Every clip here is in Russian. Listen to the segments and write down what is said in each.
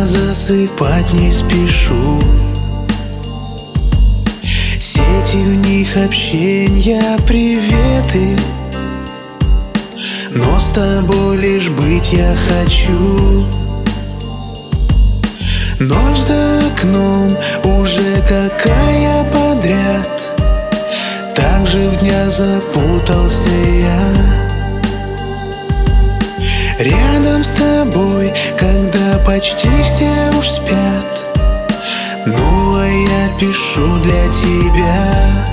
я засыпать не спешу. Сети, в них общения, приветы, но с тобой лишь быть я хочу. Ночь за окном уже какая подряд, так же в дня запутался я. Рядом с тобой, когда почти все уж спят, ну а я пишу для тебя.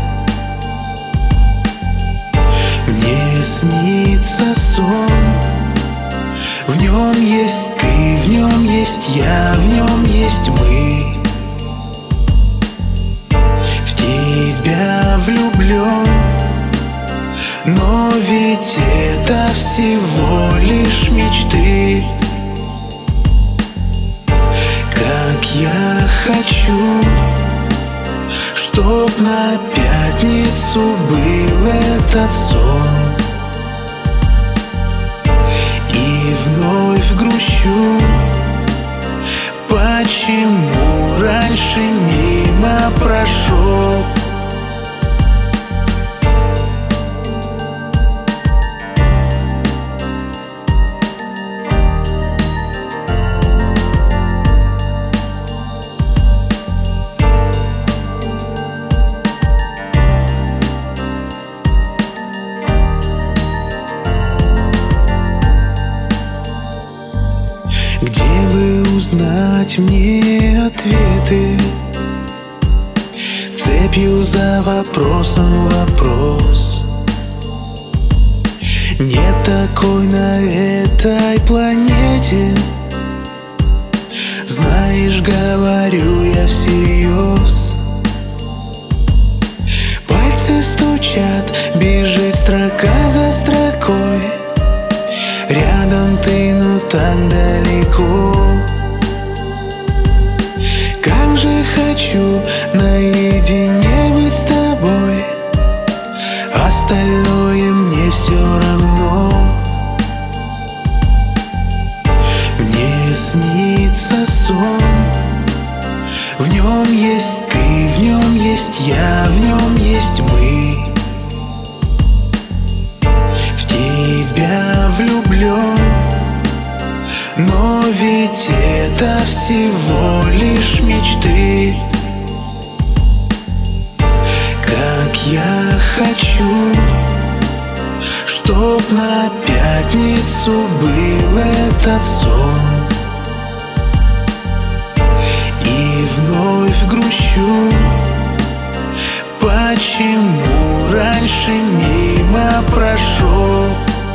Мне снится сон, в нем есть ты, в нем есть я, в нем есть мы. В тебя влюблен, но ведь это всего лишь мечты. Как я хочу, чтоб на пятницу был этот сон. И вновь грущу, почему раньше мимо прошел. Где бы узнать мне ответы? Цепью за вопросом вопрос. Нет такой на этой планете. Знаешь, говорю я всерьез. Пальцы стучат, бежит строка за строкой. Рядом ты, но так далеко. Как же хочу наедине быть с тобой, остальное мне все равно. Мне снится сон, в нем есть ты, в нем есть я, в нем есть мы. В тебя влюблен, но ведь это всего лишь мечты. Как я хочу, чтоб на пятницу был этот сон. И вновь грущу, почему раньше мимо прошел.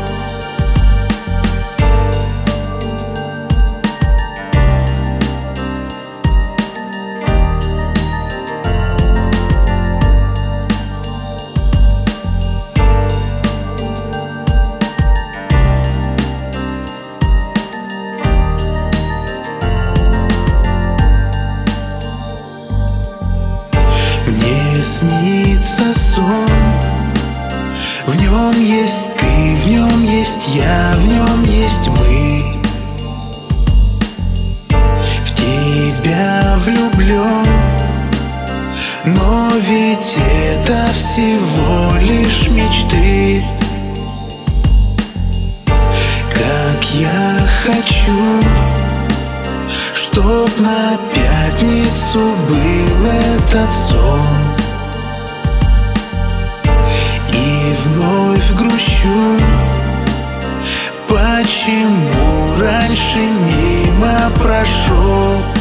Мне снится сон, в нем есть ты, в нем есть я, в нем есть мы. В тебя влюблен, но ведь это всего лишь мечты. Как я хочу, чтоб на пятницу был этот сон. И вновь грущу, почему раньше мимо прошел.